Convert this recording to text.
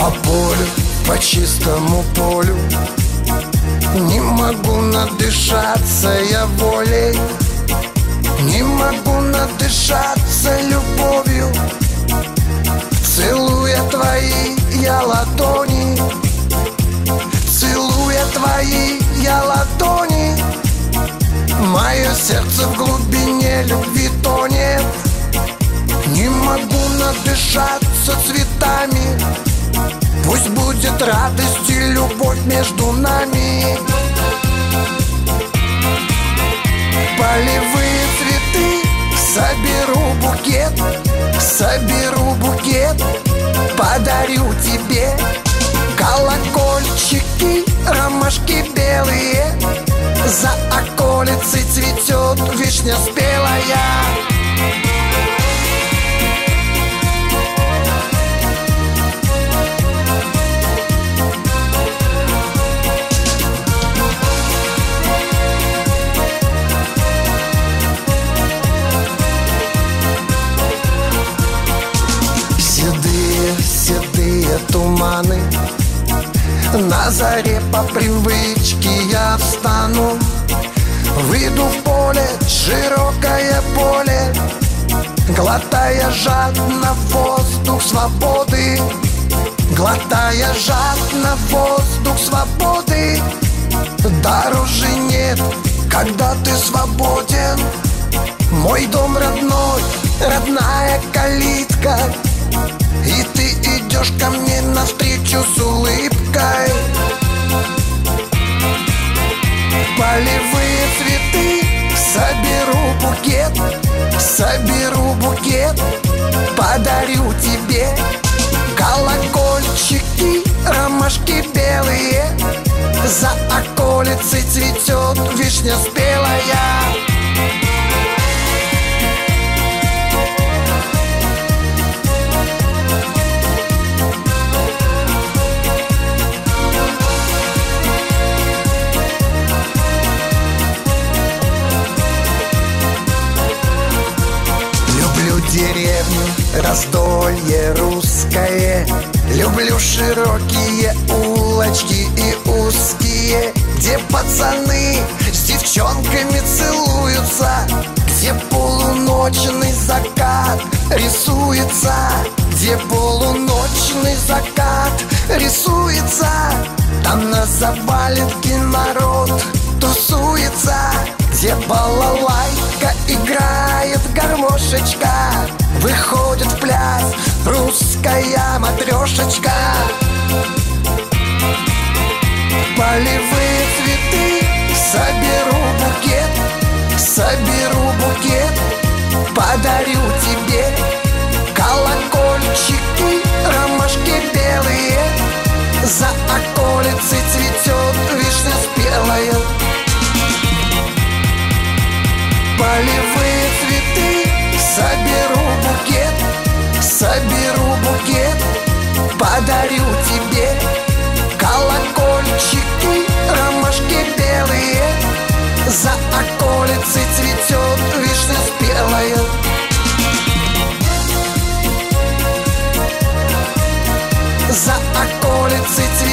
По полю, по чистому полю не могу надышаться я волей, не могу надышаться любовью. Целуя твои я ладони, целуя твои я ладони, мое сердце в глубине любви тонет. Не могу надышаться цветами, пусть будет радость и любовь между нами. Полевые цветы, соберу букет, соберу букет, подарю тебе. Колокольчики, ромашки белые, за околицей цветет вишня спелая. Седые туманы, на заре по привычке я встану, выйду в поле, широкое поле, глотая жадно воздух свободы, глотая жадно воздух свободы. Дороже нет, когда ты свободен. Мой дом родной, родная калитка, и ты идешь ко мне навстречу с улыбкой. Полевые цветы, соберу букет, соберу букет, подарю тебе. Колокольчики, ромашки белые, за околицей цветет вишня спелая. Деревню, раздолье русское, люблю широкие улочки и узкие, где пацаны с девчонками целуются, где полуночный закат рисуется, где полуночный закат рисуется. Там на заваленке народ тусуется, где балалайка играет гармошечка, выходит в пляс русская матрешечка. Полевые цветы, соберу букет, соберу букет, подарю тебе. Колокольчики, ромашки белые, за околицей цветет вишня спелая. Полевые цветы, соберу букет, соберу букет, подарю тебе. Колокольчики, ромашки белые, за околицей цветет вишня спелая. За околицей цветет